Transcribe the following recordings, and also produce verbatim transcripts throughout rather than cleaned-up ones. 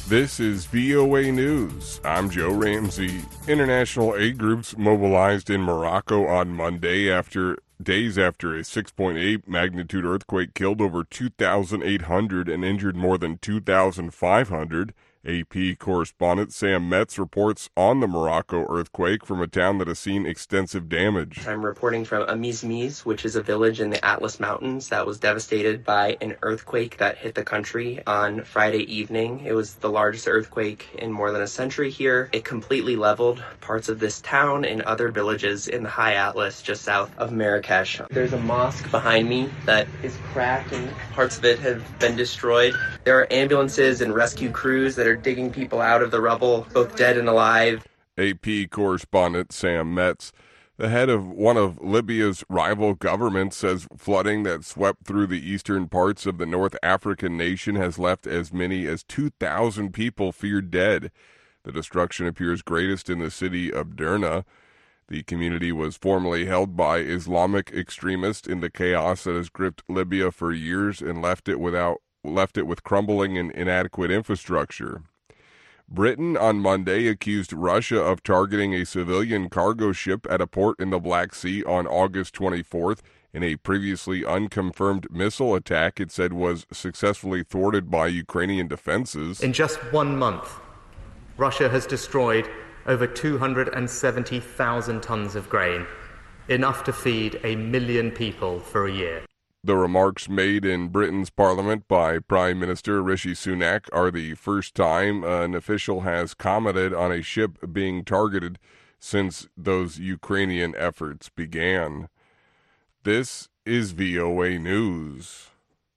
This is V O A News. I'm Joe Ramsey. International aid groups mobilized in Morocco on Monday after days after a six point eight magnitude earthquake killed over two thousand eight hundred and injured more than two thousand five hundred. A P correspondent Sam Metz reports on the Morocco earthquake from a town that has seen extensive damage. I'm reporting from Amizmiz, which is a village in the Atlas Mountains that was devastated by an earthquake that hit the country on Friday evening. It was the largest earthquake in more than a century here. It completely leveled parts of this town and other villages in the High Atlas just south of Marrakesh. There's a mosque behind me that is cracked and parts of it have been destroyed. There are ambulances and rescue crews that are digging people out of the rubble, both dead and alive. A P correspondent Sam Metz. The head of one of Libya's rival governments says flooding that swept through the eastern parts of the North African nation has left as many as two thousand people feared dead. The destruction appears greatest in the city of Derna. The community was formerly held by Islamic extremists in the chaos that has gripped Libya for years and left it without left it with crumbling and inadequate infrastructure. Britain on Monday accused Russia of targeting a civilian cargo ship at a port in the Black Sea on August twenty-fourth in a previously unconfirmed missile attack it said was successfully thwarted by Ukrainian defenses. In just one month, Russia has destroyed over two hundred seventy thousand tons of grain, enough to feed a million people for a year. The remarks made in Britain's parliament by Prime Minister Rishi Sunak are the first time an official has commented on a ship being targeted since those Ukrainian efforts began. This is V O A News.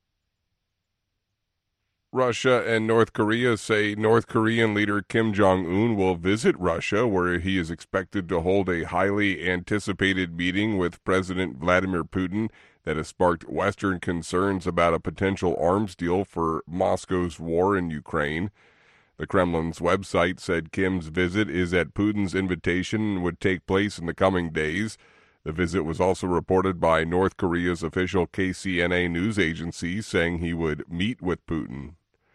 Russia and North Korea say North Korean leader Kim Jong-un will visit Russia, where he is expected to hold a highly anticipated meeting with President Vladimir Putin that has sparked Western concerns about a potential arms deal for Moscow's war in Ukraine. The Kremlin's website said Kim's visit is at Putin's invitation and would take place in the coming days. The visit was also reported by North Korea's official K C N A news agency, saying he would meet with Putin.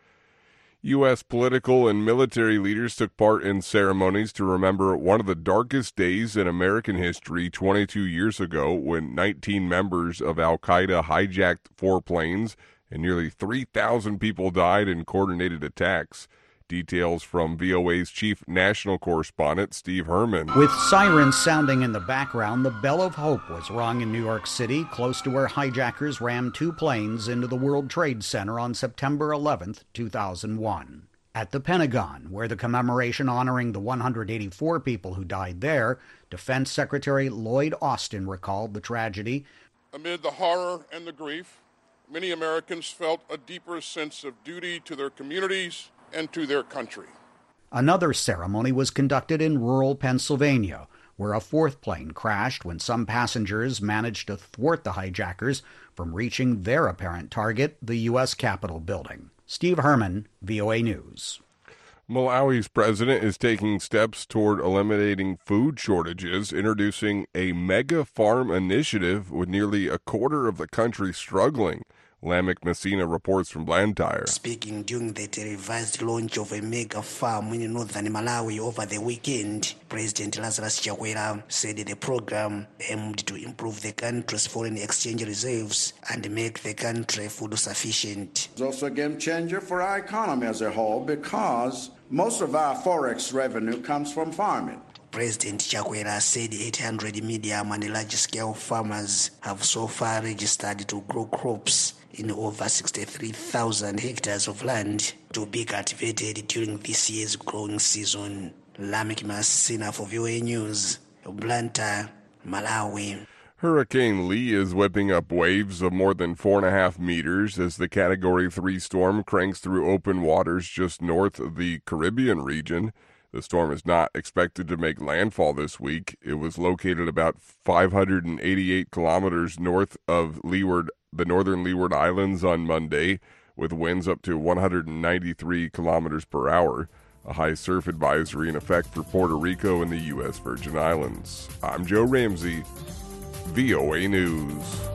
U S political and military leaders took part in ceremonies to remember one of the darkest days in American history twenty-two years ago when nineteen members of Al-Qaeda hijacked four planes and nearly three thousand people died in coordinated attacks. Details from V O A's chief national correspondent, Steve Herman. With sirens sounding in the background, the bell of hope was rung in New York City, close to where hijackers rammed two planes into the World Trade Center on September eleventh, two thousand one. At the Pentagon, where the commemoration honoring the one hundred eighty-four people who died there, Defense Secretary Lloyd Austin recalled the tragedy. Amid the horror and the grief, many Americans felt a deeper sense of duty to their communities and to their country. Another ceremony was conducted in rural Pennsylvania, where a fourth plane crashed when some passengers managed to thwart the hijackers from reaching their apparent target, the U S Capitol building. Steve Herman, V O A News. Malawi's president is taking steps toward eliminating food shortages, introducing a mega farm initiative with nearly a quarter of the country struggling. Lamek Messina reports from Blantyre. Speaking during the televised launch of a mega farm in northern Malawi over the weekend, President Lazarus Chakwera said the program aimed to improve the country's foreign exchange reserves and make the country food sufficient. It's also a game changer for our economy as a whole because most of our forex revenue comes from farming. President Chakwera said eight hundred medium and large-scale farmers have so far registered to grow crops in over sixty-three thousand hectares of land to be cultivated during this year's growing season. Lamek Messina for V O A News, Blantyre, Malawi. Hurricane Lee is whipping up waves of more than four and a half meters as the Category three storm cranks through open waters just north of the Caribbean region. The storm is not expected to make landfall this week. It was located about five hundred eighty-eight kilometers north of Leeward, the northern Leeward Islands on Monday, with winds up to one hundred ninety-three kilometers per hour. A high surf advisory in effect for Puerto Rico and the U S Virgin Islands. I'm Joe Ramsey, V O A News.